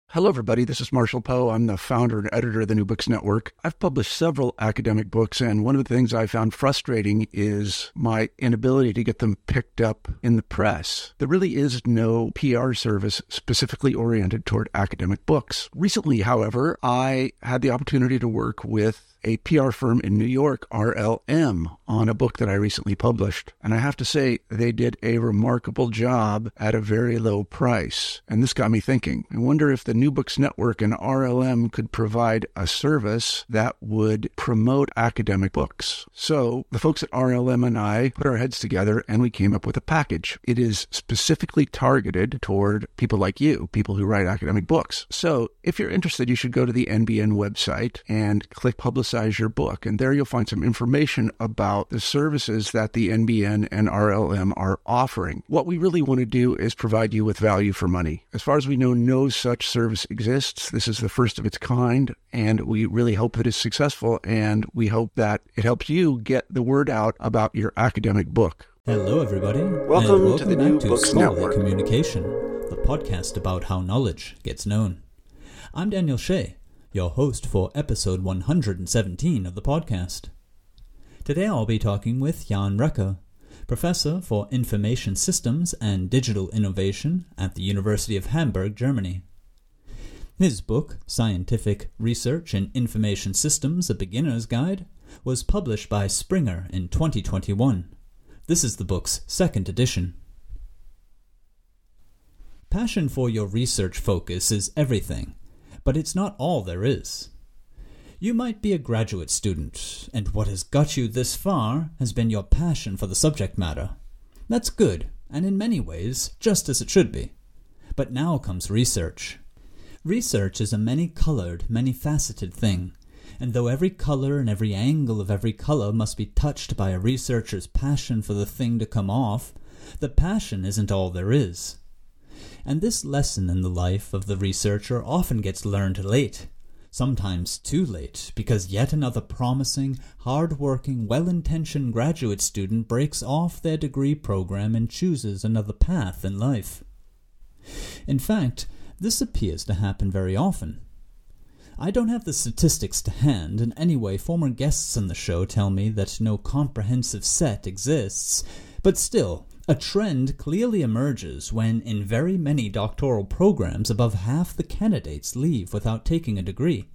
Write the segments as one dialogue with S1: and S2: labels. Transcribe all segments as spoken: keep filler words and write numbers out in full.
S1: Hello, everybody. This is Marshall Poe. I'm the founder and editor of the New Books Network. I've published several academic books, and one of the things I found frustrating is my inability to get them picked up in the press. There really is no P R service specifically oriented toward academic books. Recently, however, I had the opportunity to work with a P R firm in New York, R L M, on a book that I recently published. And I have to say, they did a remarkable job at a very low price. And this got me thinking. I wonder if the New Books Network and R L M could provide a service that would promote academic books. So the folks at R L M and I put our heads together and we came up with a package. It is specifically targeted toward people like you, people who write academic books. So if you're interested, you should go to the N B N website and click Publicize your book. And there you'll find some information about the services that the N B N and R L M are offering. What we really want to do is provide you with value for money. As far as we know, no such service exists. This is the first of its kind, and we really hope that it's successful, and we hope that it helps you get the word out about your academic book.
S2: Hello, everybody.
S1: Welcome,
S2: and welcome
S1: to the
S2: back
S1: New
S2: to
S1: Books
S2: Scholarly
S1: Network.
S2: Communication, the podcast about how knowledge gets known. I'm Daniel Shea, your host for episode one hundred seventeen of the podcast. Today I'll be talking with Jan Recker, Professor for Information Systems and Digital Innovation at the University of Hamburg, Germany. His book, Scientific Research in Information Systems, A Beginner's Guide, was published by Springer in twenty twenty-one. This is the book's second edition. Passion for your research focus is everything, but it's not all there is. You might be a graduate student, and what has got you this far has been your passion for the subject matter. That's good, and in many ways, just as it should be. But now comes research. Research is a many-colored, many-faceted thing, and though every color and every angle of every color must be touched by a researcher's passion for the thing to come off, the passion isn't all there is. And this lesson in the life of the researcher often gets learned late, sometimes too late, because yet another promising, hard-working, well-intentioned graduate student breaks off their degree program and chooses another path in life. In fact, this appears to happen very often. I don't have the statistics to hand, and anyway, former guests on the show tell me that no comprehensive set exists, but still, a trend clearly emerges when in very many doctoral programs above half the candidates leave without taking a degree.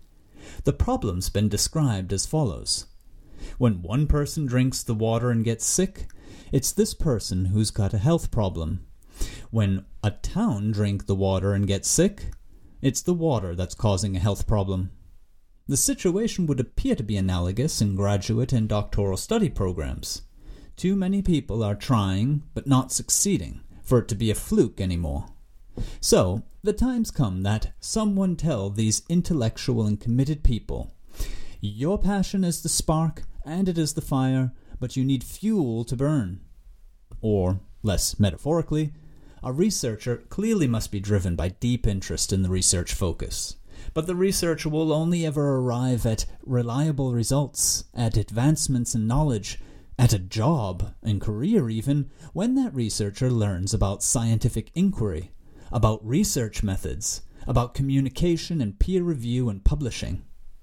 S2: The problem's been described as follows. When one person drinks the water and gets sick, it's this person who's got a health problem. When a town drinks the water and gets sick, it's the water that's causing a health problem. The situation would appear to be analogous in graduate and doctoral study programs. Too many people are trying, but not succeeding, for it to be a fluke anymore. So, the time's come that someone tell these intellectual and committed people, your passion is the spark, and it is the fire, but you need fuel to burn. Or, less metaphorically, a researcher clearly must be driven by deep interest in the research focus. But the researcher will only ever arrive at reliable results, at advancements in knowledge, at a job and career even, when that researcher learns about scientific inquiry, about research methods, about communication and peer review and publishing.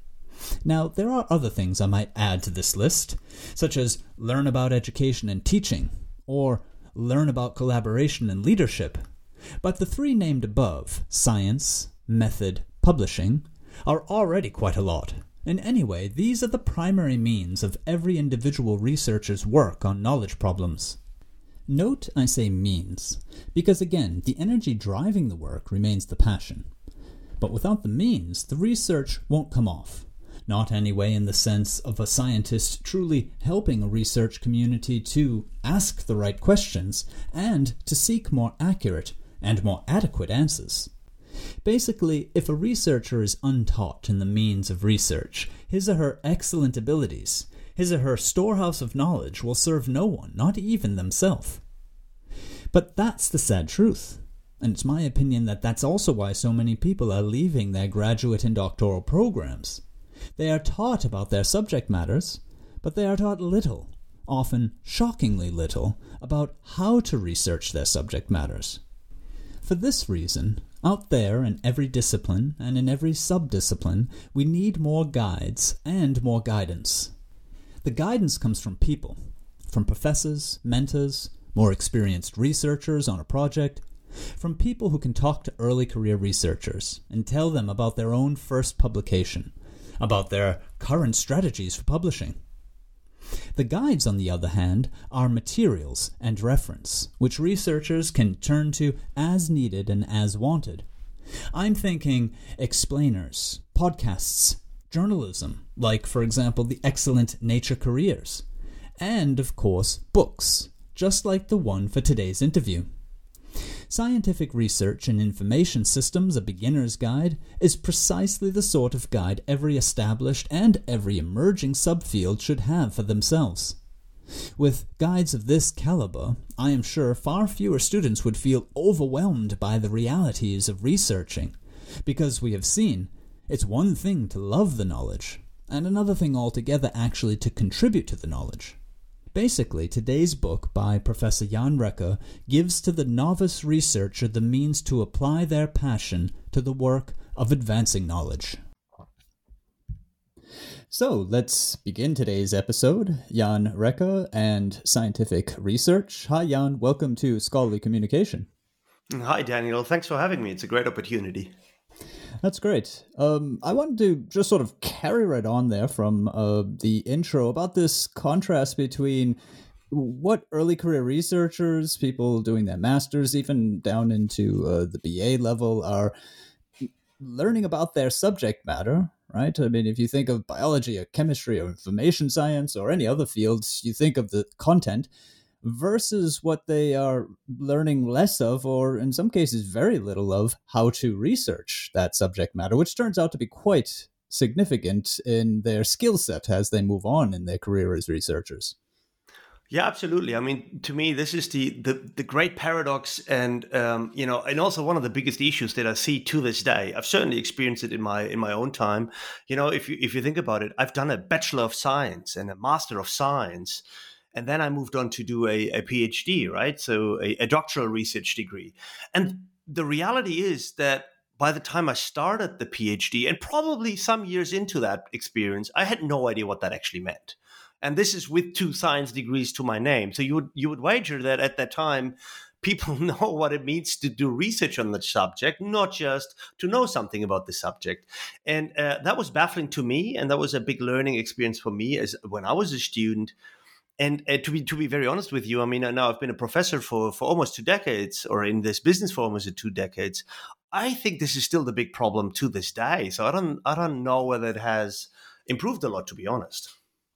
S2: Now, there are other things I might add to this list, such as learn about education and teaching, or learn about collaboration and leadership. But the three named above, science, method, publishing, are already quite a lot. And anyway, these are the primary means of every individual researcher's work on knowledge problems. Note I say means, because again, the energy driving the work remains the passion. But without the means, the research won't come off. Not anyway in the sense of a scientist truly helping a research community to ask the right questions and to seek more accurate and more adequate answers. Basically, if a researcher is untaught in the means of research, his or her excellent abilities, his or her storehouse of knowledge will serve no one, not even themselves. But that's the sad truth, and it's my opinion that that's also why so many people are leaving their graduate and doctoral programs. They are taught about their subject matters, but they are taught little, often shockingly little, about how to research their subject matters. For this reason, Out there in every discipline and in every sub-discipline, we need more guides and more guidance. The guidance comes from people, from professors, mentors, more experienced researchers on a project, from people who can talk to early career researchers and tell them about their own first publication, about their current strategies for publishing. The guides, on the other hand, are materials and reference, which researchers can turn to as needed and as wanted. I'm thinking explainers, podcasts, journalism, like, for example, the excellent Nature Careers, and, of course, books, just like the one for today's interview. Scientific Research in Information Systems, a Beginner's Guide, is precisely the sort of guide every established and every emerging subfield should have for themselves. With guides of this caliber, I am sure far fewer students would feel overwhelmed by the realities of researching, because we have seen it's one thing to love the knowledge, and another thing altogether actually to contribute to the knowledge. Basically, today's book by Professor Jan Recker gives to the novice researcher the means to apply their passion to the work of advancing knowledge. So, let's begin today's episode. Jan Recker and Scientific Research. Hi Jan, welcome to Scholarly Communication.
S3: Hi Daniel, thanks for having me. It's a great opportunity.
S2: That's great. Um, I wanted to just sort of carry right on there from uh, the intro about this contrast between what early career researchers, people doing their masters, even down into uh, the B A level, are learning about their subject matter, right? I mean, if you think of biology or chemistry or information science or any other fields, you think of the content, versus what they are learning less of, or in some cases very little of, how to research that subject matter, which turns out to be quite significant in their skill set as they move on in their career as researchers.
S3: Yeah, absolutely. I mean, to me, this is the the, the great paradox, and um, you know, and also one of the biggest issues that I see to this day. I've certainly experienced it in my in my own time. You know, if you if you think about it, I've done a Bachelor of Science and a Master of Science. And then I moved on to do a, a PhD, right? So a, a doctoral research degree. And the reality is that by the time I started the PhD, and probably some years into that experience, I had no idea what that actually meant. And this is with two science degrees to my name. So you would you would wager that at that time, people know what it means to do research on the subject, not just to know something about the subject. And uh, that was baffling to me. And that was a big learning experience for me as when I was a student. And uh, to be to be very honest with you, I mean, now I've been a professor for, for almost two decades, or in this business for almost two decades. I think this is still the big problem to this day. So I don't I don't know whether it has improved a lot, to be honest.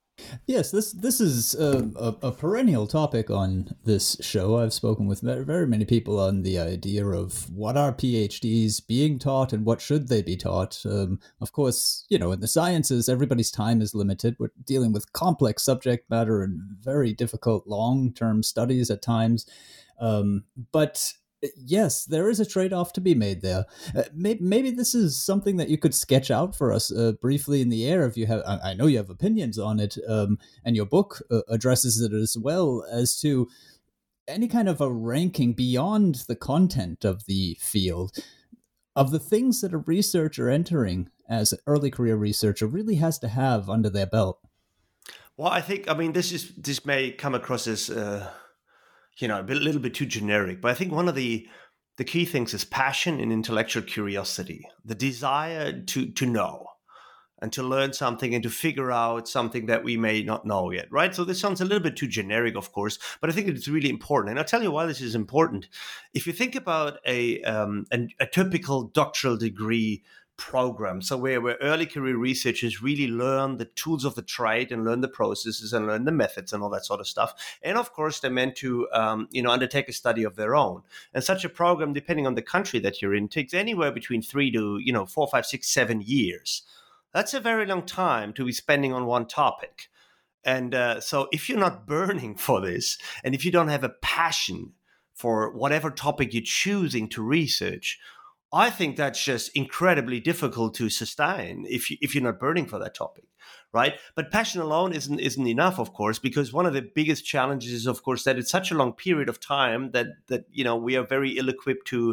S2: Yes, this this is a, a, a perennial topic on this show. I've spoken with very, very many people on the idea of what are PhDs being taught and what should they be taught. Um, of course, you know, in the sciences, everybody's time is limited. We're dealing with complex subject matter and very difficult long-term studies at times. Um, but yes, there is a trade-off to be made there. Uh, maybe, maybe this is something that you could sketch out for us uh, briefly in the air. If you have, I, I know you have opinions on it, um, and your book uh, addresses it as well, as to any kind of a ranking beyond the content of the field of the things that a researcher entering as an early career researcher really has to have under their belt.
S3: Well, I think, I mean, this is this may come across as Uh... you know, a bit, little bit too generic. But I think one of the the key things is passion and intellectual curiosity, the desire to to know and to learn something and to figure out something that we may not know yet, right? So this sounds a little bit too generic, of course, but I think it's really important. And I'll tell you why this is important. If you think about a um, a, a typical doctoral degree program, so where, where early career researchers really learn the tools of the trade and learn the processes and learn the methods and all that sort of stuff. And of course, they're meant to, um, you know, undertake a study of their own. And such a program, depending on the country that you're in, takes anywhere between three to, you know, four, five, six, seven years. That's a very long time to be spending on one topic. And uh, so if you're not burning for this, and if you don't have a passion for whatever topic you're choosing to research, I think that's just incredibly difficult to sustain if you, if you're not burning for that topic, right? But passion alone isn't isn't enough, of course, because one of the biggest challenges is, of course, that it's such a long period of time that that you know we are very ill-equipped to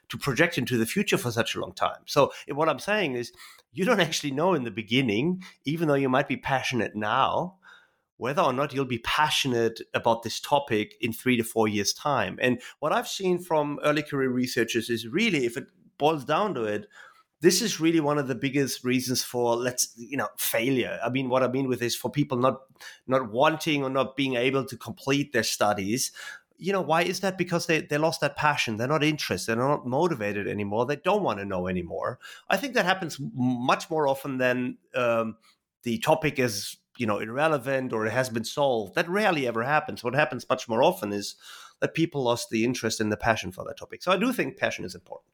S3: to project into the future for such a long time. So what I'm saying is, you don't actually know in the beginning, even though you might be passionate now, whether or not you'll be passionate about this topic in three to four years' time. And what I've seen from early career researchers is really, if it boils down to it, this is really one of the biggest reasons for, let's, you know, failure. I mean, what I mean with this, for people not not wanting or not being able to complete their studies. You know, why is that? Because they, they lost that passion. They're not interested. They're not motivated anymore. They don't want to know anymore. I think that happens much more often than um, the topic is, you know, irrelevant or it has been solved. That rarely ever happens. What happens much more often is that people lost the interest and the passion for that topic. So I do think passion is important.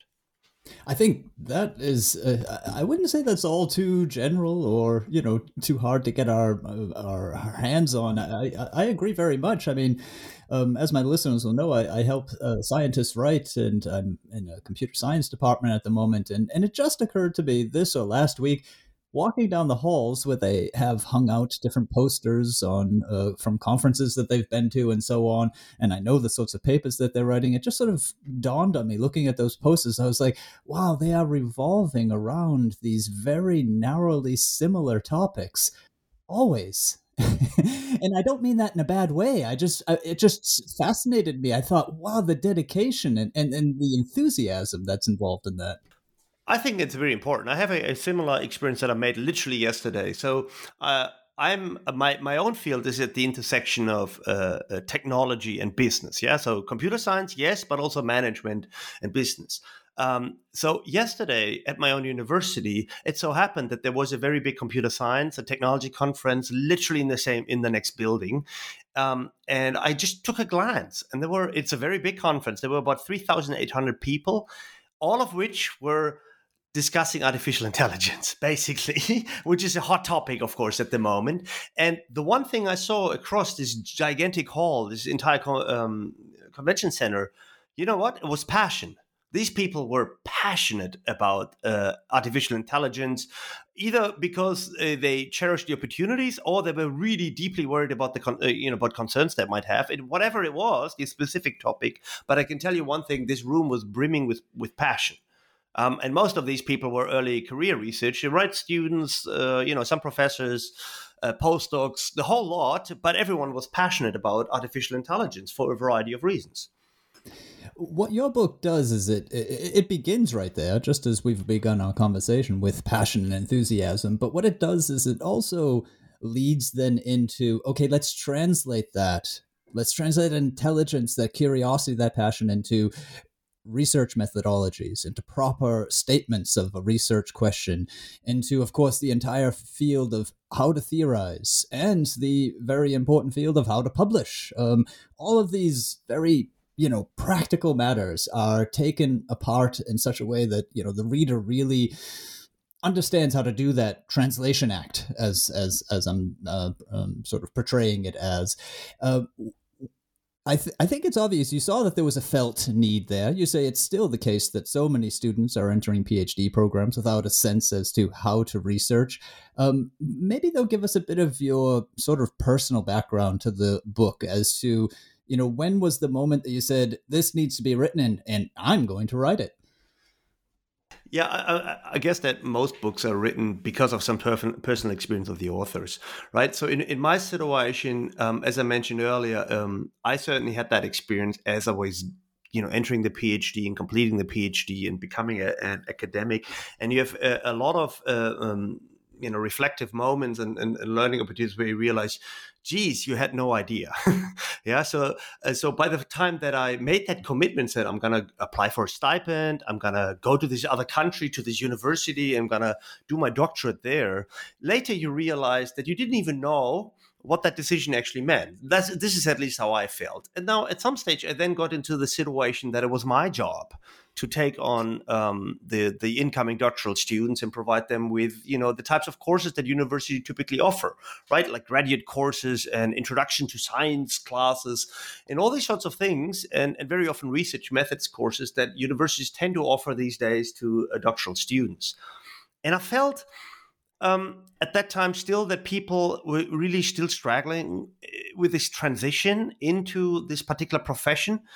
S2: I think that is, uh, I wouldn't say that's all too general or, you know, too hard to get our our, our hands on. I, I, I agree very much. I mean, um, as my listeners will know, I, I help uh, scientists write, and I'm in a computer science department at the moment. And, and it just occurred to me this or last week, walking down the halls where they have hung out different posters on uh, from conferences that they've been to and so on, and I know the sorts of papers that they're writing, it just sort of dawned on me looking at those posters. I was like, wow, they are revolving around these very narrowly similar topics, always. And I don't mean that in a bad way. I just, I, it just fascinated me. I thought, wow, the dedication and, and, and the enthusiasm that's involved in that.
S3: I think it's very important. I have a, a similar experience that I made literally yesterday. So uh, I'm my my own field is at the intersection of uh, uh, technology and business. Yeah, so computer science, yes, but also management and business. Um, so yesterday at my own university, it so happened that there was a very big computer science, a technology conference, literally in the same in the next building. Um, and I just took a glance, and there were it's a very big conference. There were about three thousand eight hundred people, all of which were discussing artificial intelligence, basically, which is a hot topic, of course, at the moment. And the one thing I saw across this gigantic hall, this entire um, convention center, you know what? It was passion. These people were passionate about uh, artificial intelligence, either because uh, they cherished the opportunities, or they were really deeply worried about the con- uh, you know about concerns they might have. It, whatever it was, the specific topic. But I can tell you one thing: this room was brimming with with passion. Um, and most of these people were early career research, right? Students, uh, you know, some professors, uh, postdocs, the whole lot. But everyone was passionate about artificial intelligence for a variety of reasons.
S2: What your book does is it, it it begins right there, just as we've begun our conversation, with passion and enthusiasm. But what it does is it also leads then into, okay, let's translate that. Let's translate intelligence, that curiosity, that passion into research methodologies, into proper statements of a research question, into, of course, the entire field of how to theorize, and the very important field of how to publish. Um, all of these very, you know, practical matters are taken apart in such a way that, you know, the reader really understands how to do that translation act, as as as I'm uh, um, sort of portraying it as. Uh, I, th- I think it's obvious. You saw that there was a felt need there. You say it's still the case that so many students are entering PhD programs without a sense as to how to research. Um, maybe they'll give us a bit of your sort of personal background to the book as to, you know, when was the moment that you said, this needs to be written and, and I'm going to write it?
S3: Yeah, I, I guess that most books are written because of some perf- personal experience of the authors, right? So in, in my situation, um, as I mentioned earlier, um, I certainly had that experience as I was, you know, entering the PhD and completing the PhD and becoming a, an academic. And you have a, a lot of, uh, um, you know, reflective moments and, and, and learning opportunities where you realize, geez, you had no idea. yeah. So, uh, so by the time that I made that commitment, said, I'm going to apply for a stipend, I'm going to go to this other country, to this university, I'm going to do my doctorate there. Later, you realize that you didn't even know what that decision actually meant. That's, this is at least how I felt. And now at some stage, I then got into the situation that it was my job to take on um, the the incoming doctoral students and provide them with, you know, the types of courses that university typically offer, right? Like graduate courses and introduction to science classes and all these sorts of things, and, and very often research methods courses that universities tend to offer these days to uh, doctoral students. And I felt um, at that time still that people were really still struggling with this transition into this particular profession.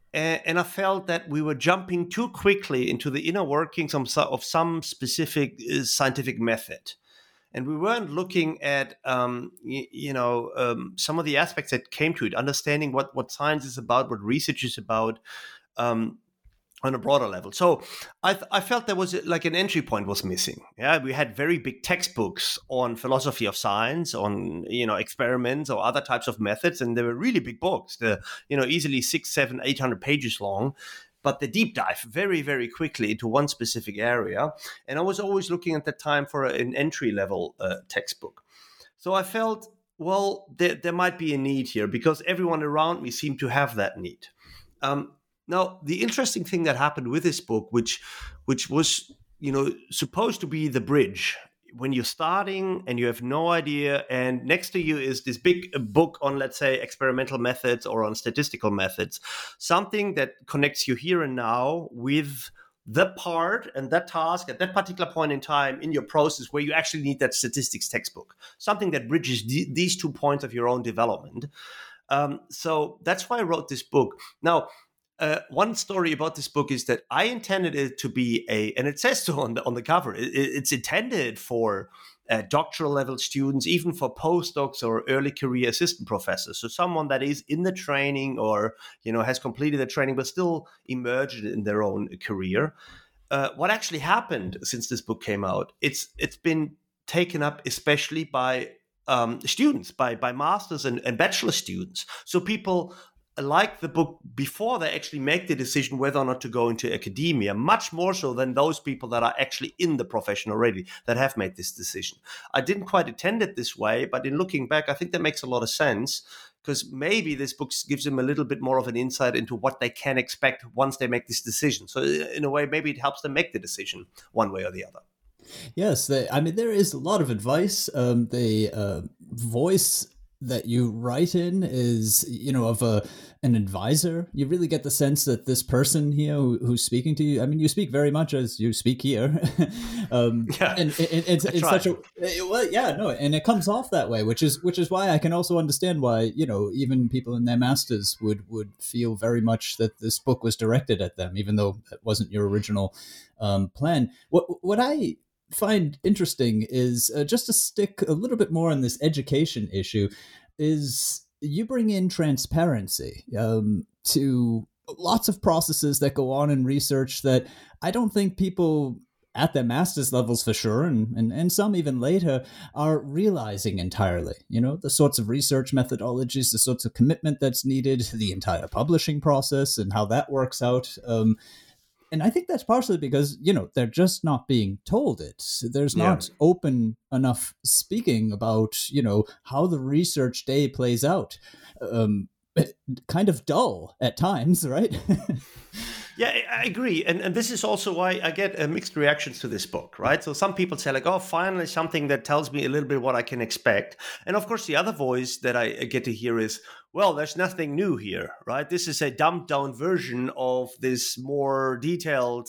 S3: And, and I felt that we were jumping too quickly into the inner workings of some, of some specific uh, scientific method. And we weren't looking at, um, you, you know, um, some of the aspects that came to it, understanding what, what science is about, what research is about, um, on a broader level. So I, th- I felt there was a, like an entry point was missing. Yeah, we had very big textbooks on philosophy of science, on, you know, experiments or other types of methods, and they were really big books. They're, you know, easily six, seven, eight hundred pages long. But they deep dive very, very quickly into one specific area. And I was always looking at that time for an entry level uh, textbook. So I felt, well, there, there might be a need here because everyone around me seemed to have that need. Um, now, the interesting thing that happened with this book, which, which was, you know, supposed to be the bridge when you're starting and you have no idea, and next to you is this big book on, let's say, experimental methods or on statistical methods, something that connects you here and now with the part and that task at that particular point in time in your process where you actually need that statistics textbook, something that bridges d- these two points of your own development. Um, so that's why I wrote this book. Now, Uh, one story about this book is that I intended it to be a, and it says so on the on the cover, it, it's intended for uh, doctoral level students, even for postdocs or early career assistant professors. So someone that is in the training or, you know, has completed the training but still emerged in their own career. Uh, what actually happened since this book came out? It's it's been taken up especially by um, students, by by masters and, and bachelor students. So people like the book before they actually make the decision whether or not to go into academia, much more so than those people that are actually in the profession already that have made this decision. I didn't quite intend it this way, but in looking back, I think that makes a lot of sense because maybe this book gives them a little bit more of an insight into what they can expect once they make this decision. So in a way, maybe it helps them make the decision one way or the other.
S2: Yes, they, I mean, there is a lot of advice. Um, the uh, voice that you write in is, you know, of a an advisor. You really get the sense that this person here who, who's speaking to you, I mean, you speak very much as you speak here. um,
S3: yeah,
S2: and it, it, it's, it's such a, well, yeah, no, and it comes off that way, which is which is why I can also understand why, you know, even people in their masters would, would feel very much that this book was directed at them, even though it wasn't your original um, plan. What What I find interesting is uh, just to stick a little bit more on this education issue is you bring in transparency um, to lots of processes that go on in research that I don't think people at their master's levels for sure, and, and, and some even later, are realizing entirely. You know, the sorts of research methodologies, the sorts of commitment that's needed, the entire publishing process and how that works out. Um, And I think that's partially because, you know, they're just not being told it. There's not yeah. open enough speaking about, you know, how the research day plays out. Um, kind of dull at times, right?
S3: Yeah, I agree. And and this is also why I get uh, mixed reactions to this book, right? So some people say like, oh, finally something that tells me a little bit what I can expect. And of course, the other voice that I get to hear is, well, there's nothing new here, right? This is a dumbed down version of this more detailed,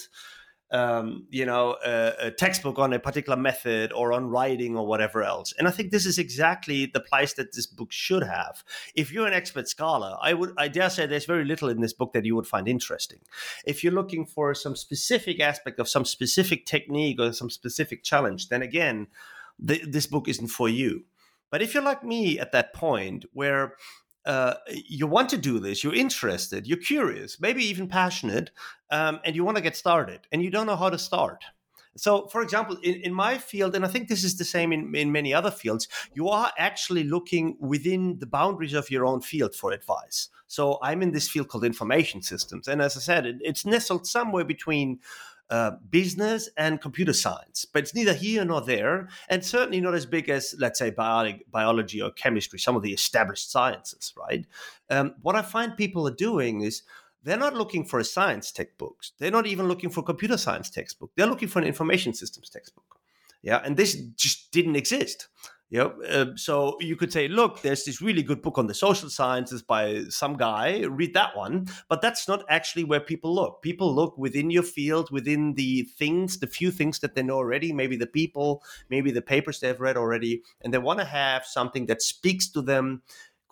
S3: um, you know, uh, a textbook on a particular method or on writing or whatever else. And I think this is exactly the place that this book should have. If you're an expert scholar, I would, I dare say there's very little in this book that you would find interesting. If you're looking for some specific aspect of some specific technique or some specific challenge, then again, the, this book isn't for you. But if you're like me at that point where Uh, you want to do this, you're interested, you're curious, maybe even passionate, um, and you want to get started, and you don't know how to start. So, for example, in, in my field, and I think this is the same in, in many other fields, you are actually looking within the boundaries of your own field for advice. So I'm in this field called information systems. And as I said, it, it's nestled somewhere between Uh, business and computer science, but it's neither here nor there, and certainly not as big as, let's say, bio- biology or chemistry, some of the established sciences, right? Um, what I find people are doing is they're not looking for a science textbook. They're not even looking for a computer science textbook. They're looking for an information systems textbook. Yeah, and this just didn't exist. You know, uh, so you could say, look, there's this really good book on the social sciences by some guy, read that one. But that's not actually where people look. People look within your field, within the things, the few things that they know already, maybe the people, maybe the papers they've read already, and they want to have something that speaks to them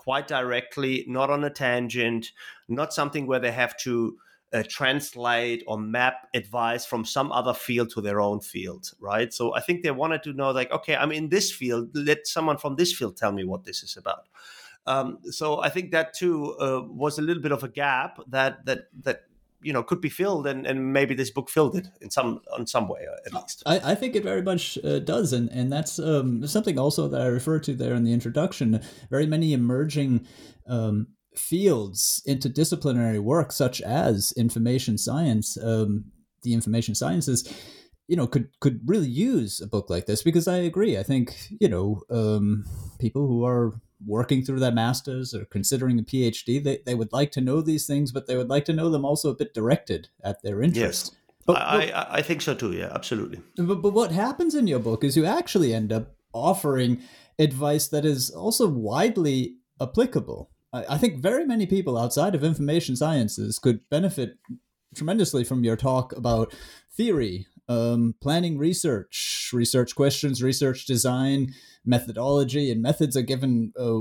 S3: quite directly, not on a tangent, not something where they have to uh, translate or map advice from some other field to their own field, right? So I think they wanted to know, like, okay, I'm in this field, let someone from this field tell me what this is about. Um, so I think that too uh, was a little bit of a gap that that that you know could be filled, and, and maybe this book filled it in some in some way at least.
S2: I, I think it very much uh, does, and and that's um, something also that I referred to there in the introduction. Very many emerging um, fields, interdisciplinary work, such as information science, um, the information sciences, you know, could could really use a book like this, because I agree. I think, you know, um, people who are working through their masters or considering a PhD, they, they would like to know these things, but they would like to know them also a bit directed at their interests.
S3: Yes,
S2: but,
S3: I,
S2: but,
S3: I, I think so too. Yeah, absolutely.
S2: But, but what happens in your book is you actually end up offering advice that is also widely applicable. I, I think very many people outside of information sciences could benefit tremendously from your talk about theory, um, planning research, research questions, research design, methodology, and methods are given uh,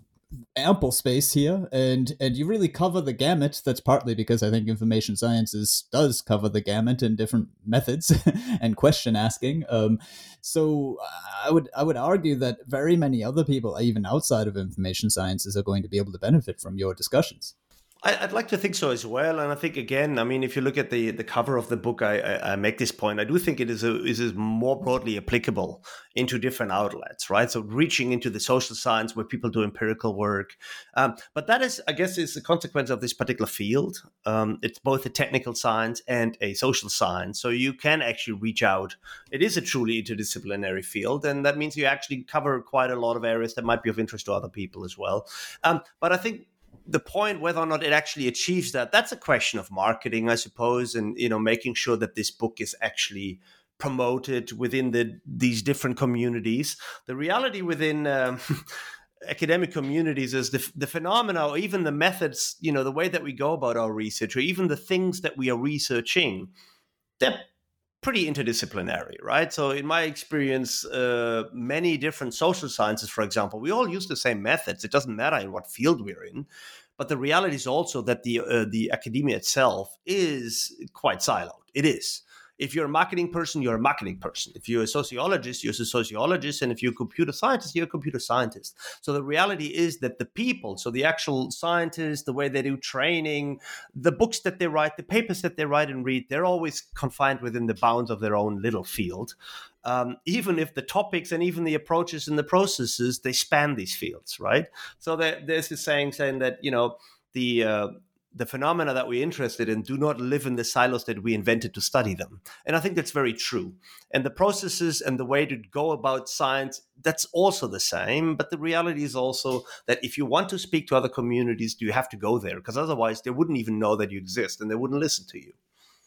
S2: ample space here, and and you really cover the gamut. That's partly because I think information sciences does cover the gamut in different methods and question asking. Um, so I would I would argue that very many other people, even outside of information sciences, are going to be able to benefit from your discussions.
S3: I'd like to think so as well, and I think again, I mean, if you look at the, the cover of the book, I, I, I make this point. I do think it is a, is is more broadly applicable into different outlets, right? So reaching into the social science where people do empirical work, um, but that is, I guess, is a consequence of this particular field. Um, it's both a technical science and a social science, so you can actually reach out. It is a truly interdisciplinary field, and that means you actually cover quite a lot of areas that might be of interest to other people as well. Um, but I think the point, whether or not it actually achieves that, that's a question of marketing, I suppose, and, you know, making sure that this book is actually promoted within the these different communities. The reality within um, academic communities is the, the phenomena, or even the methods, you know, the way that we go about our research, or even the things that we are researching, they're pretty interdisciplinary, right? So in my experience, uh, many different social sciences, for example, we all use the same methods. It doesn't matter in what field we're in. But the reality is also that the uh, the academia itself is quite siloed. It is. If you're a marketing person, you're a marketing person. If you're a sociologist, you're a sociologist. And if you're a computer scientist, you're a computer scientist. So the reality is that the people, so the actual scientists, the way they do training, the books that they write, the papers that they write and read, they're always confined within the bounds of their own little field. Um, even if the topics and even the approaches and the processes, they span these fields, right? So there, there's this saying saying that, you know, the... Uh, the phenomena that we're interested in do not live in the silos that we invented to study them. And I think that's very true. And the processes and the way to go about science, that's also the same. But the reality is also that if you want to speak to other communities, you have to go there, because otherwise they wouldn't even know that you exist and they wouldn't listen to you.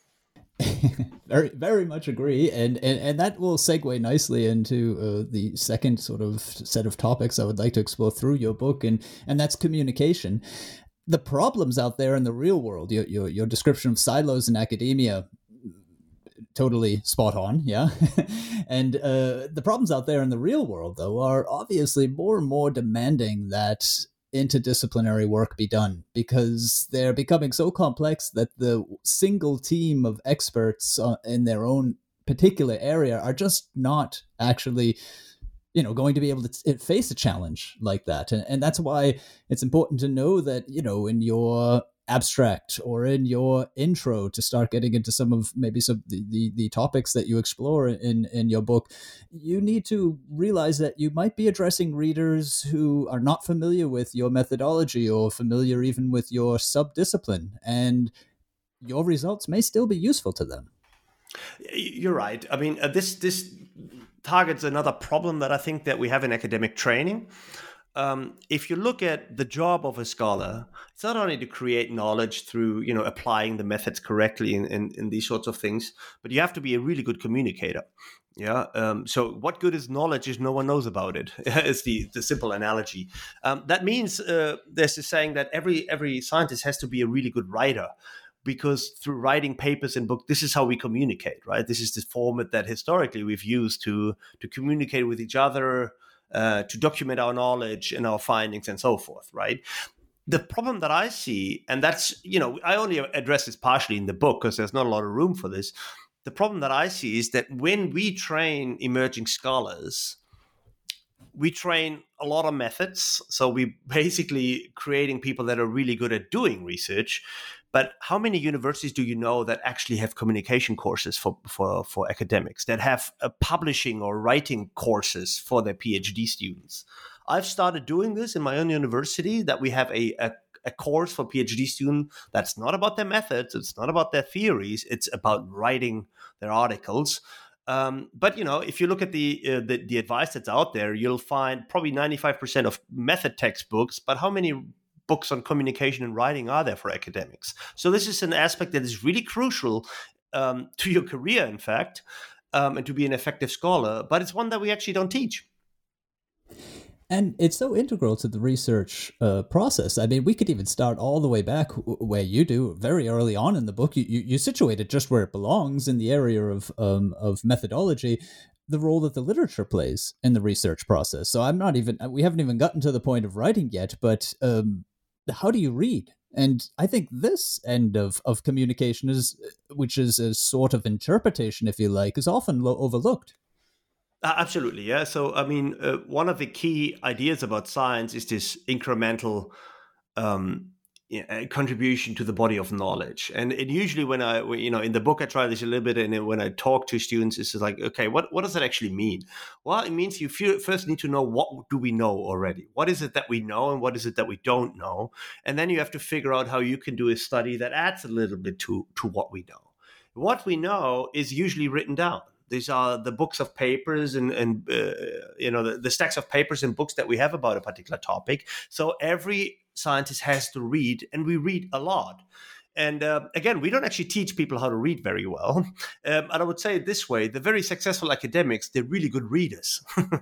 S2: very, very much agree. And, and, and that will segue nicely into uh, the second sort of set of topics I would like to explore through your book, and, and that's communication. The problems out there in the real world, your, your your description of silos in academia, totally spot on, yeah. And uh, the problems out there in the real world, though, are obviously more and more demanding that interdisciplinary work be done, because they're becoming so complex that the single team of experts uh, in their own particular area are just not actually, you know, going to be able to face a challenge like that. And, and that's why it's important to know that, you know, in your abstract or in your intro, to start getting into some of maybe some the, the, the topics that you explore in, in your book, you need to realize that you might be addressing readers who are not familiar with your methodology or familiar even with your subdiscipline, and your results may still be useful to them.
S3: You're right. I mean, uh, this this targets another problem that I think that we have in academic training. Um, if you look at the job of a scholar, it's not only to create knowledge through, you know, applying the methods correctly in, in, in these sorts of things, but you have to be a really good communicator. Yeah. Um, so what good is knowledge if no one knows about it? It's the, the simple analogy. Um, that means uh, there's this saying that every every scientist has to be a really good writer, because through writing papers and books, this is how we communicate, right? This is the format that historically we've used to to communicate with each other, uh, to document our knowledge and our findings and so forth, right? The problem that I see, and that's, you know, I only address this partially in the book because there's not a lot of room for this. The problem that I see is that when we train emerging scholars, we train a lot of methods. So we basically creating people that are really good at doing research. But how many universities do you know that actually have communication courses for, for, for academics, that have uh, publishing or writing courses for their PhD students? I've started doing this in my own university, that we have a, a, a course for PhD students that's not about their methods, it's not about their theories, it's about writing their articles. Um, but, you know, if you look at the, uh, the the advice that's out there, you'll find probably ninety-five percent of method textbooks, but how many books on communication and writing are there for academics? So this is an aspect that is really crucial um, to your career, in fact, um, and to be an effective scholar, but it's one that we actually don't teach.
S2: And it's so integral to the research uh, process. I mean, we could even start all the way back where you do, very early on in the book. You, you, you situate it just where it belongs in the area of um, of methodology, the role that the literature plays in the research process. So I'm not even, we haven't even gotten to the point of writing yet, but um, how do you read? And I think this end of, of communication is, which is a sort of interpretation, if you like, is often lo- overlooked.
S3: Uh, absolutely, yeah. So, I mean, uh, one of the key ideas about science is this incremental um, contribution to the body of knowledge. And it usually, when I, you know, in the book, I try this a little bit, and when I talk to students, it's like, okay, what, what does that actually mean? Well, it means you first need to know, what do we know already? What is it that we know, and what is it that we don't know? And then you have to figure out how you can do a study that adds a little bit to, to what we know. What we know is usually written down. These are the books of papers and, and uh, you know, the, the stacks of papers and books that we have about a particular topic. So every scientist has to read, and we read a lot. And uh, again, we don't actually teach people how to read very well. Um, and I would say it this way: the very successful academics, they're really good readers.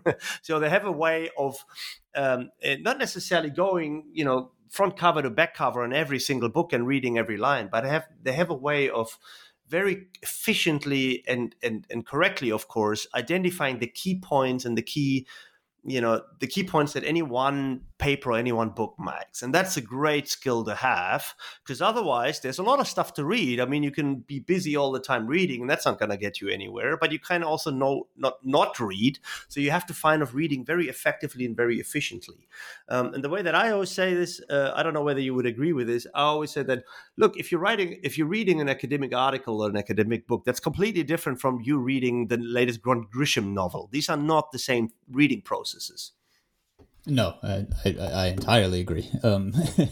S3: So they have a way of um, not necessarily going, you know, front cover to back cover on every single book and reading every line, but they have, they have a way of very efficiently and, and, and correctly, of course, identifying the key points and the key, you know, the key points that any one paper or any one book makes. And that's a great skill to have, because otherwise there's a lot of stuff to read. I mean, you can be busy all the time reading, and that's not going to get you anywhere, but you kind of also know not not read. So you have to find of reading very effectively and very efficiently. Um, and the way that I always say this, uh, I don't know whether you would agree with this. I always say that, look, if you're writing, if you're reading an academic article or an academic book, that's completely different from you reading the latest John Grisham novel. These are not the same reading processes.
S2: No, I, I, I entirely agree. Um,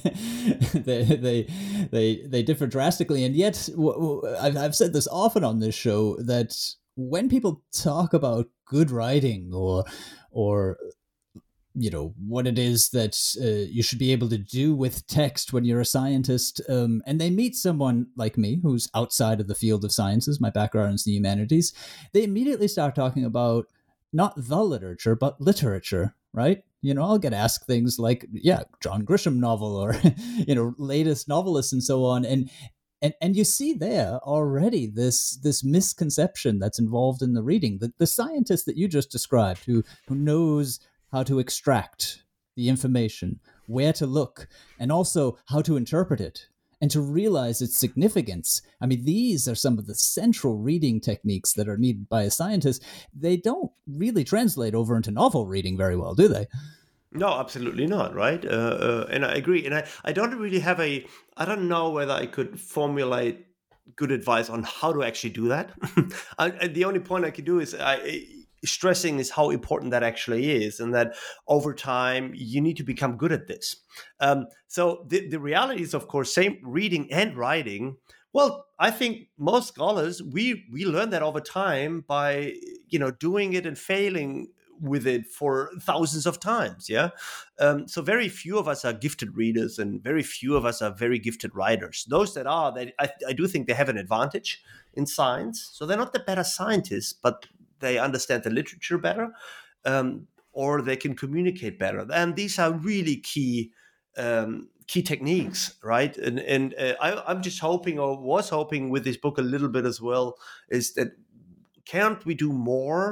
S2: they, they they they differ drastically, and yet w- w- I've I've said this often on this show that when people talk about good writing or or you know what it is that uh, you should be able to do with text when you're a scientist, um, and they meet someone like me who's outside of the field of sciences, my background is the humanities, they immediately start talking about not the literature but literature, right? You know, I'll get asked things like, yeah, John Grisham novel or, you know, latest novelists and so on. And and and you see there already this this misconception that's involved in the reading. The, the scientist that you just described who who knows how to extract the information, where to look, and also how to interpret it and to realize its significance. I mean, these are some of the central reading techniques that are needed by a scientist. They don't really translate over into novel reading very well, do they?
S3: No, absolutely not, right? Uh, uh, and I agree. And I, I don't really have a, I don't know whether I could formulate good advice on how to actually do that. I, the only point I could do is I, stressing is how important that actually is, and that over time you need to become good at this. Um, so the, the reality is, of course, same reading and writing. Well, I think most scholars, we we learn that over time by, you know, doing it and failing with it for thousands of times. Yeah. Um, so very few of us are gifted readers, and very few of us are very gifted writers. Those that are, they, I, I do think they have an advantage in science. So they're not the better scientists, but they understand the literature better, um, or they can communicate better. And these are really key um, key techniques, right? And and uh, I, I'm just hoping, or was hoping with this book a little bit as well, is that can't we do more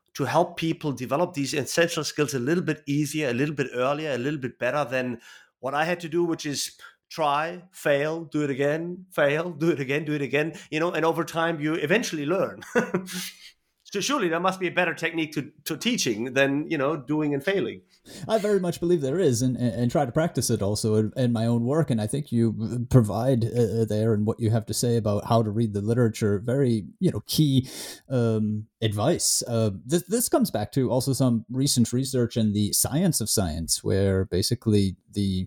S3: to help people develop these essential skills a little bit easier, a little bit earlier, a little bit better than what I had to do, which is try, fail, do it again, fail, do it again, do it again, you know, and over time you eventually learn. So surely there must be a better technique to, to teaching than, you know, doing and failing.
S2: I very much believe there is, and, and try to practice it also in, in my own work. And I think you provide uh, there and what you have to say about how to read the literature, very, you know, key um, advice. Uh, this, this comes back to also some recent research in the science of science, where basically the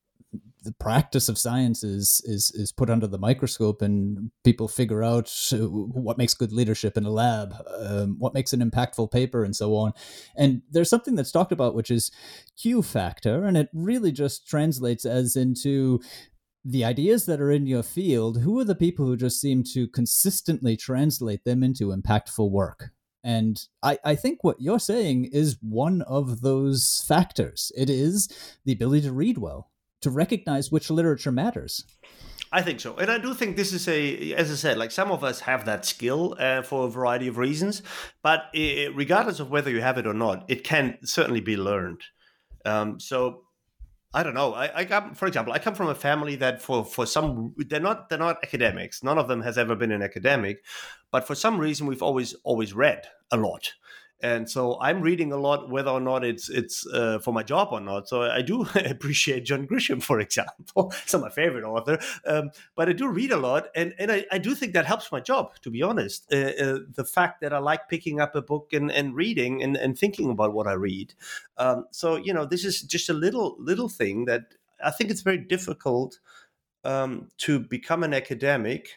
S2: the practice of science is, is is put under the microscope, and people figure out what makes good leadership in a lab, um, what makes an impactful paper, and so on. And there's something that's talked about, which is Q factor, and it really just translates as into the ideas that are in your field. Who are the people who just seem to consistently translate them into impactful work? And I, I think what you're saying is one of those factors. It is the ability to read well, to recognize which literature matters.
S3: I think so. And I do think this is a, as I said, like some of us have that skill uh, for a variety of reasons, but it, regardless of whether you have it or not, it can certainly be learned. Um, so I don't know. I, I come, for example, I come from a family that for, for some, they're not, they're not academics. None of them has ever been an academic, but for some reason we've always, always read a lot. And so I'm reading a lot, whether or not it's it's uh, for my job or not. So I do appreciate John Grisham, for example. He's not my favorite author, um, but I do read a lot. And, and I, I do think that helps my job, to be honest. Uh, uh, the fact that I like picking up a book and, and reading and, and thinking about what I read. Um, so, you know, this is just a little little thing that I think it's very difficult um, to become an academic,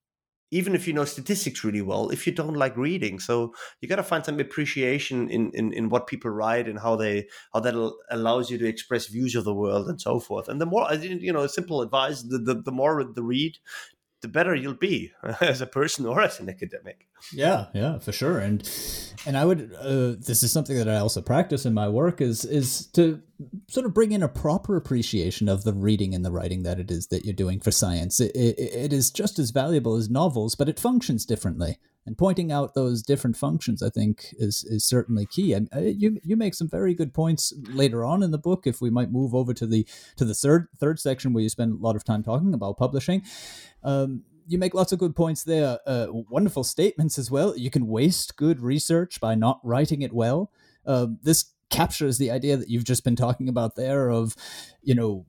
S3: even if you know statistics really well, if you don't like reading. So you got to find some appreciation in, in, in what people write and how they how that allows you to express views of the world and so forth. And the more, you know, simple advice, the, the, the more the read, the better you'll be as a person or as an academic.
S2: Yeah, yeah, for sure. And and I would, uh, this is something that I also practice in my work, is is to sort of bring in a proper appreciation of the reading and the writing that it is that you're doing for science. It, it, it is just as valuable as novels, but it functions differently. And pointing out those different functions, I think, is is certainly key. And uh, you you make some very good points later on in the book. If we might move over to the to the third third section where you spend a lot of time talking about publishing, um, you make lots of good points there. Uh, wonderful statements as well. You can waste good research by not writing it well. Uh, this captures the idea that you've just been talking about there of, you know,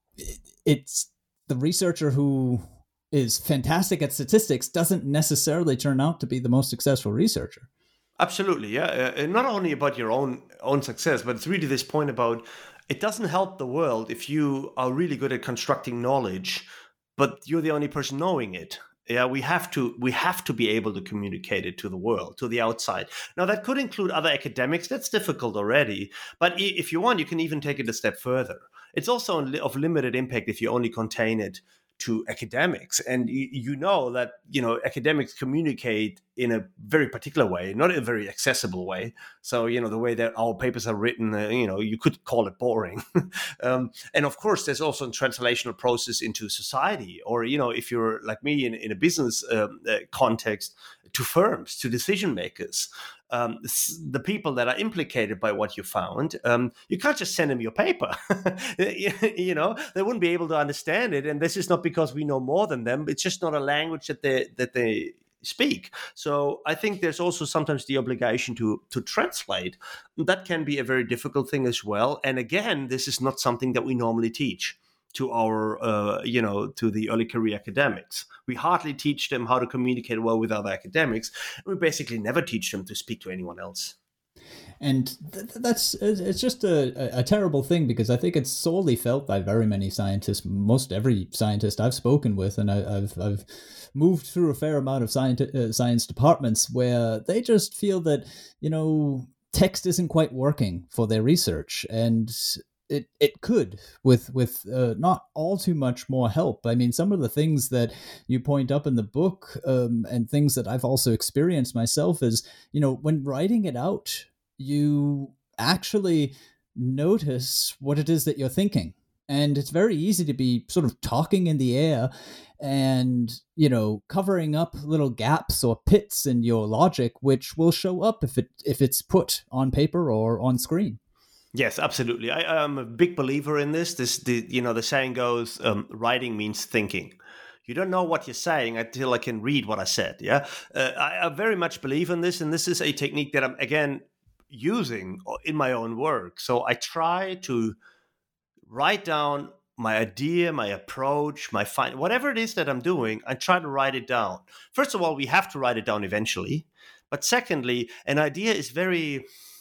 S2: it's the researcher who is fantastic at statistics doesn't necessarily turn out to be the most successful researcher.
S3: Absolutely, yeah. Uh, and not only about your own own success, but it's really this point about it doesn't help the world if you are really good at constructing knowledge, but you're the only person knowing it. Yeah, we have to we have to be able to communicate it to the world, to the outside. Now, that could include other academics. That's difficult already. But if you want, you can even take it a step further. It's also of limited impact if you only contain it to academics. And you, you know that, you know, academics communicate in a very particular way, not in a very accessible way. So, you know, the way that our papers are written, uh, you know, you could call it boring. um, and of course, there's also a translational process into society, or, you know, if you're like me in, in a business um, uh, context, to firms, to decision makers. Um, the people that are implicated by what you found, um, you can't just send them your paper. You know, they wouldn't be able to understand it. And this is not because we know more than them. It's just not a language that they that they speak. So I think there's also sometimes the obligation to to translate. That can be a very difficult thing as well. And again, this is not something that we normally teach to our, uh, you know, to the early career academics. We hardly teach them how to communicate well with other academics. We basically never teach them to speak to anyone else.
S2: And th- that's, it's just a, a terrible thing, because I think it's sorely felt by very many scientists, most every scientist I've spoken with, and I, I've, I've moved through a fair amount of science, uh, science departments where they just feel that, you know, text isn't quite working for their research. And It it could with with uh, not all too much more help. I mean, some of the things that you point up in the book, um, and things that I've also experienced myself, is, you know, when writing it out, you actually notice what it is that you're thinking. And it's very easy to be sort of talking in the air and, you know, covering up little gaps or pits in your logic, which will show up if it if it's put on paper or on screen.
S3: Yes, absolutely. I am a big believer in this. This, the, you know, the saying goes, um, writing means thinking. You don't know what you're saying until I can read what I said. Yeah, uh, I, I very much believe in this, and this is a technique that I'm again using in my own work. So I try to write down my idea, my approach, my find whatever it is that I'm doing. I try to write it down. First of all, we have to write it down eventually, but secondly, an idea is very,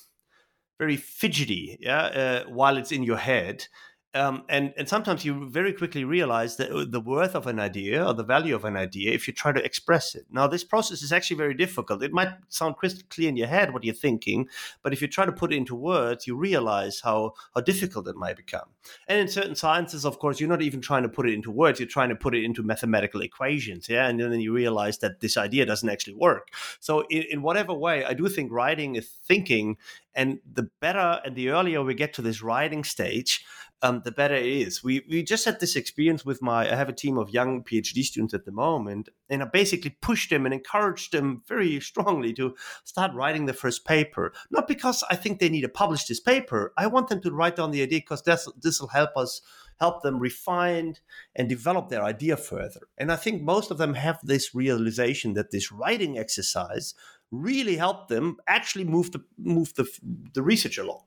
S3: very fidgety. Yeah, uh, while it's in your head. Um, and, and sometimes you very quickly realize that the worth of an idea or the value of an idea if you try to express it. Now, this process is actually very difficult. It might sound crystal clear in your head what you're thinking, but if you try to put it into words, you realize how, how difficult it might become. And in certain sciences, of course, you're not even trying to put it into words. You're trying to put it into mathematical equations. Yeah, and then you realize that this idea doesn't actually work. So in, in whatever way, I do think writing is thinking, and the better and the earlier we get to this writing stage, Um, the better it is. We we just had this experience with my, I have a team of young PhD students at the moment, and I basically pushed them and encouraged them very strongly to start writing the first paper. Not because I think they need to publish this paper. I want them to write down the idea because this will help us, help them refine and develop their idea further. And I think most of them have this realization that this writing exercise really helped them actually move the, move the, the research along.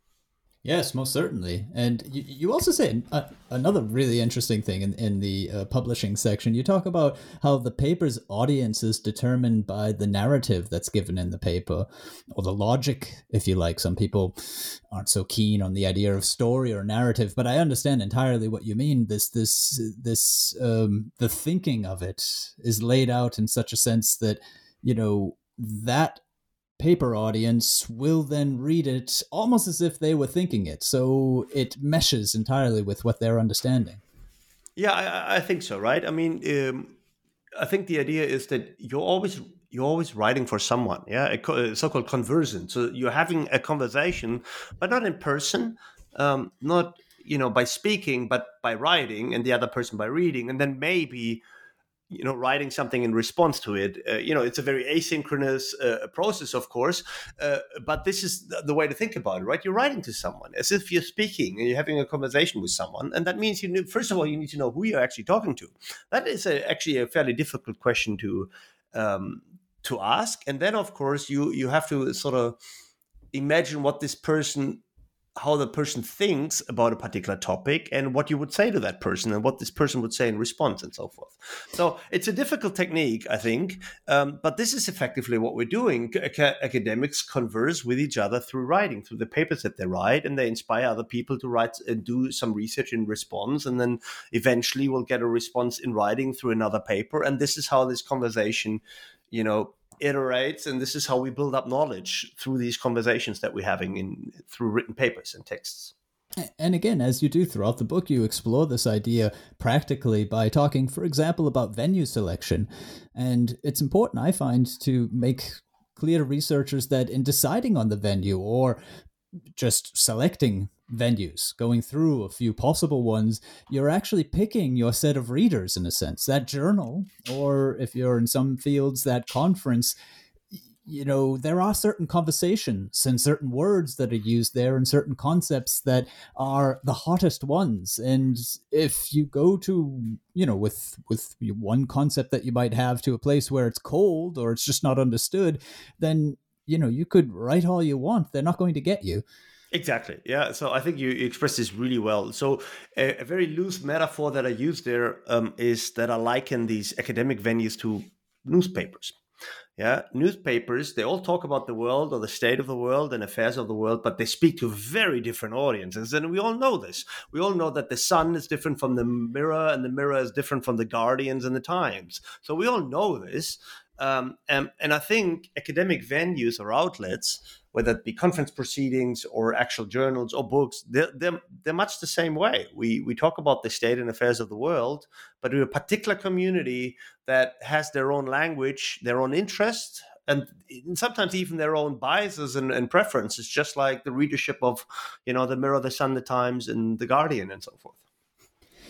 S2: Yes, most certainly. And you, you also say uh, another really interesting thing in, in the uh, publishing section. You talk about how the paper's audience is determined by the narrative that's given in the paper, or the logic, if you like. Some people aren't so keen on the idea of story or narrative, but I understand entirely what you mean. This, this, this, um, the thinking of it is laid out in such a sense that, you know, that paper audience will then read it almost as if they were thinking it. So it meshes entirely with what they're understanding.
S3: Yeah, I, I think so, right? I mean, um, I think the idea is that you're always you're always writing for someone, yeah, a, a so-called conversant. So you're having a conversation, but not in person, um, not you know by speaking, but by writing, and the other person by reading, and then maybe you know, writing something in response to it. Uh, you know, it's a very asynchronous uh, process, of course, uh, but this is the, the way to think about it, right? You're writing to someone as if you're speaking and you're having a conversation with someone. And that means, you need, first of all, you need to know who you're actually talking to. That is a, actually a fairly difficult question to um, to ask. And then, of course, you you have to sort of imagine what this person how the person thinks about a particular topic and what you would say to that person and what this person would say in response and so forth. So it's a difficult technique, I think, um, but this is effectively what we're doing. Ac- academics converse with each other through writing, through the papers that they write, and they inspire other people to write and do some research in response, and then eventually we'll get a response in writing through another paper. And this is how this conversation, you know, iterates, and this is how we build up knowledge through these conversations that we're having in through written papers and texts.
S2: And again, as you do throughout the book, you explore this idea practically by talking, for example, about venue selection. And it's important, I find, to make clear to researchers that in deciding on the venue or just selecting venues, going through a few possible ones, you're actually picking your set of readers in a sense. That journal, or if you're in some fields, that conference, you know, there are certain conversations and certain words that are used there and certain concepts that are the hottest ones. And if you go to, you know, with, with one concept that you might have to a place where it's cold or it's just not understood, then, you know, you could write all you want. They're not going to get you.
S3: Exactly. Yeah. So I think you expressed this really well. So a, a very loose metaphor that I use there um, is that I liken these academic venues to newspapers. Yeah. Newspapers, they all talk about the world or the state of the world and affairs of the world, but they speak to very different audiences. And we all know this. We all know that the Sun is different from the Mirror and the Mirror is different from the Guardians and the Times. So we all know this. Um, and, and I think academic venues or outlets, whether it be conference proceedings or actual journals or books, they're, they're, they're much the same way. We we talk about the state and affairs of the world, but we're a particular community that has their own language, their own interest, and sometimes even their own biases and, and preferences, just like the readership of, you know, the Mirror, the Sun, the Times, and the Guardian, and so forth.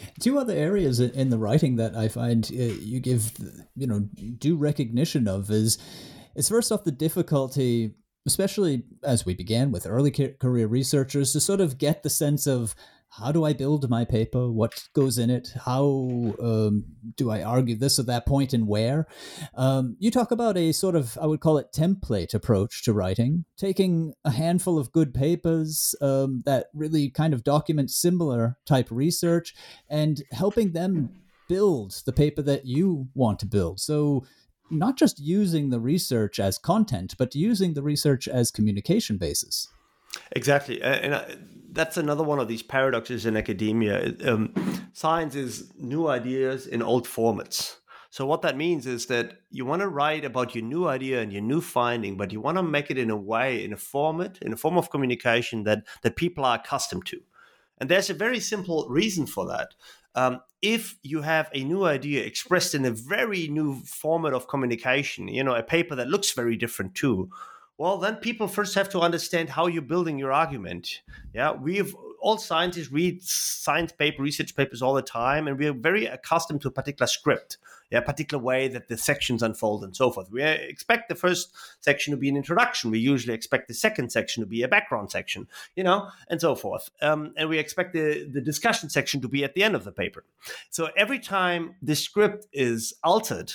S2: Two other areas in the writing that I find uh, you give, you know, due recognition of is, is first off the difficulty, especially as we began with early career researchers, to sort of get the sense of how do I build my paper? What goes in it? How um, do I argue this or that point and where? Um, you talk about a sort of, I would call it template approach to writing, taking a handful of good papers um, that really kind of document similar type research and helping them build the paper that you want to build. So not just using the research as content, but using the research as communication basis.
S3: Exactly. And I, that's another one of these paradoxes in academia. Um, science is new ideas in old formats. So what that means is that you want to write about your new idea and your new finding, but you want to make it in a way, in a format, in a form of communication that, that people are accustomed to. And there's a very simple reason for that. Um, if you have a new idea expressed in a very new format of communication, you know, a paper that looks very different too, well, then people first have to understand how you're building your argument. Yeah, we've all scientists read science paper, research papers all the time, and we're very accustomed to a particular script, yeah, a particular way that the sections unfold and so forth. We expect the first section to be an introduction. We usually expect the second section to be a background section, you know, and so forth. Um, and we expect the, the discussion section to be at the end of the paper. So every time the script is altered,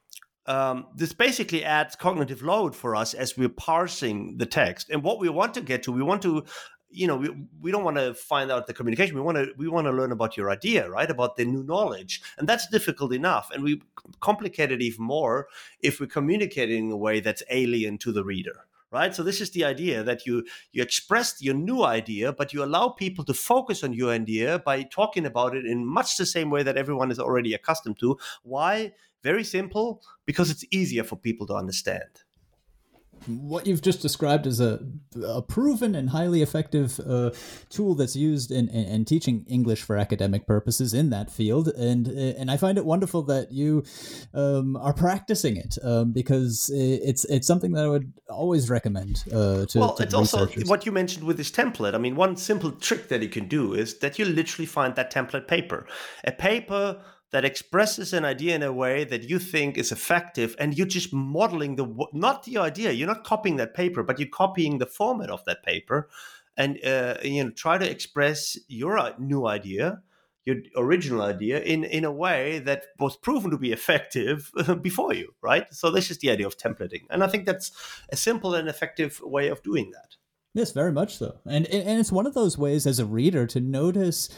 S3: Um, this basically adds cognitive load for us as we're parsing the text. And what we want to get to, we want to, you know, we, we don't want to find out the communication. We want to we want to learn about your idea, right? About the new knowledge. And that's difficult enough. And we complicate it even more if we're communicating in a way that's alien to the reader. Right. So this is the idea that you you express your new idea, but you allow people to focus on your idea by talking about it in much the same way that everyone is already accustomed to. Why? Very simple, because it's easier for people to understand.
S2: What you've just described is a, a proven and highly effective uh, tool that's used in, in, in teaching English for academic purposes in that field. And and I find it wonderful that you um, are practicing it um, because it's it's something that I would always recommend uh, to
S3: Well,
S2: to
S3: it's also
S2: researchers.
S3: what you mentioned with this template. I mean, one simple trick that you can do is that you literally find that template paper. A paper that expresses an idea in a way that you think is effective, and you're just modeling the, not the idea, you're not copying that paper, but you're copying the format of that paper, and uh, you know, try to express your new idea, your original idea, in, in a way that was proven to be effective before you, right? So this is the idea of templating. And I think that's a simple and effective way of doing that.
S2: Yes, very much so. And, and it's one of those ways as a reader to notice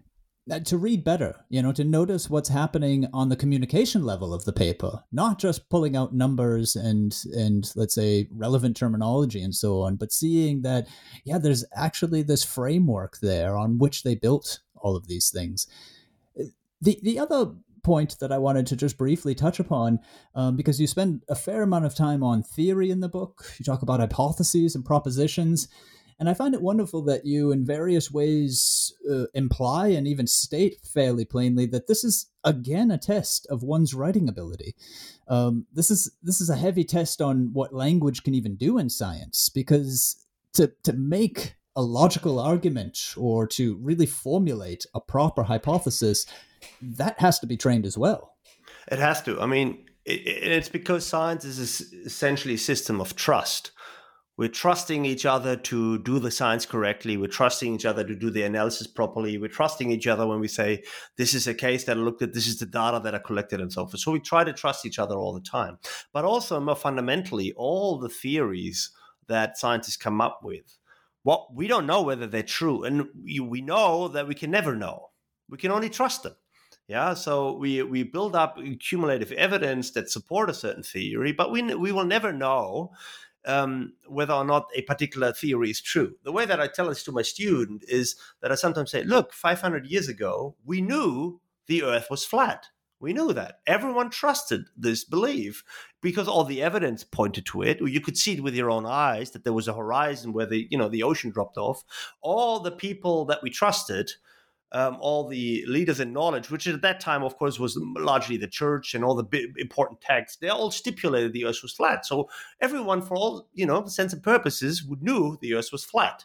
S2: to read better, you know, to notice what's happening on the communication level of the paper, not just pulling out numbers and, and let's say, relevant terminology and so on, but seeing that, yeah, there's actually this framework there on which they built all of these things. The, the other point that I wanted to just briefly touch upon, um, because you spend a fair amount of time on theory in the book, you talk about hypotheses and propositions. And I find it wonderful that you, in various ways, uh, imply and even state fairly plainly that this is, again, a test of one's writing ability. Um, this is this is a heavy test on what language can even do in science, because to to make a logical argument or to really formulate a proper hypothesis, that has to be trained as well.
S3: It has to. I mean, it, it's because science is essentially a system of trust. We're trusting each other to do the science correctly. We're trusting each other to do the analysis properly. We're trusting each other when we say, this is a case that I looked at, this is the data that are collected and so forth. So we try to trust each other all the time. But also, more fundamentally, all the theories that scientists come up with, well, we don't know whether they're true. And we, we know that we can never know. We can only trust them. Yeah, so we we build up cumulative evidence that support a certain theory, but we we will never know Um, whether or not a particular theory is true. The way that I tell this to my student is that I sometimes say, look, five hundred years ago, we knew the earth was flat. We knew that. Everyone trusted this belief because all the evidence pointed to it. Or you could see it with your own eyes that there was a horizon where the, you know, the ocean dropped off. All the people that we trusted, Um, all the leaders in knowledge, which at that time, of course, was largely the church and all the big, important texts, they all stipulated the earth was flat. So everyone, for all, you know, sense and purposes, knew the earth was flat.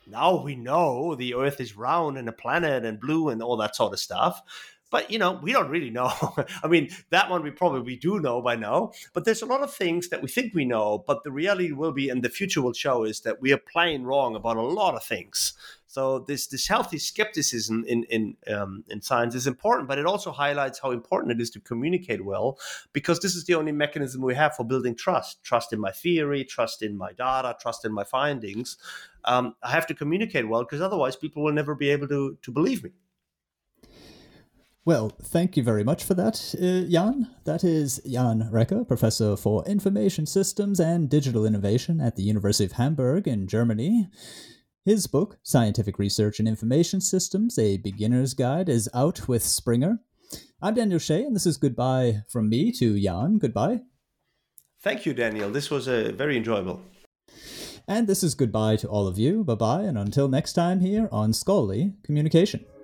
S3: now we know the Earth is round and a planet and blue and all that sort of stuff. But, you know, we don't really know. I mean, that one we probably do know by now. But there's a lot of things that we think we know. But the reality will be, and the future will show, is that we are plain wrong about a lot of things. So this this healthy skepticism in in um, in science is important, but it also highlights how important it is to communicate well, because this is the only mechanism we have for building trust. Trust in my theory, trust in my data, trust in my findings. Um, I have to communicate well, because otherwise people will never be able to to believe me.
S2: Well, thank you very much for that, uh, Jan. That is Jan Recker, Professor for Information Systems and Digital Innovation at the University of Hamburg in Germany. His book, Scientific Research in Information Systems, A Beginner's Guide, is out with Springer. I'm Daniel Shea, and this is goodbye from me to Jan. Goodbye.
S3: Thank you, Daniel. This was uh, very enjoyable.
S2: And this is goodbye to all of you. Bye-bye, and until next time here on Scholarly Communication.